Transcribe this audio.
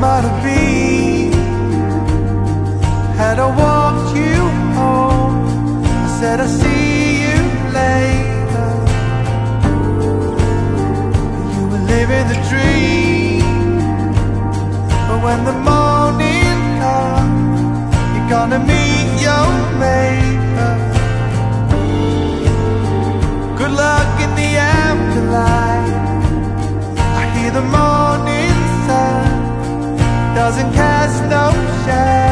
might have been. Had I walked you home, I said I'll see you later. You were living the dream, but when the morning comes, you're gonna meet your maker. Good luck in the afterlife. I hear the morning sun doesn't cast no shadow.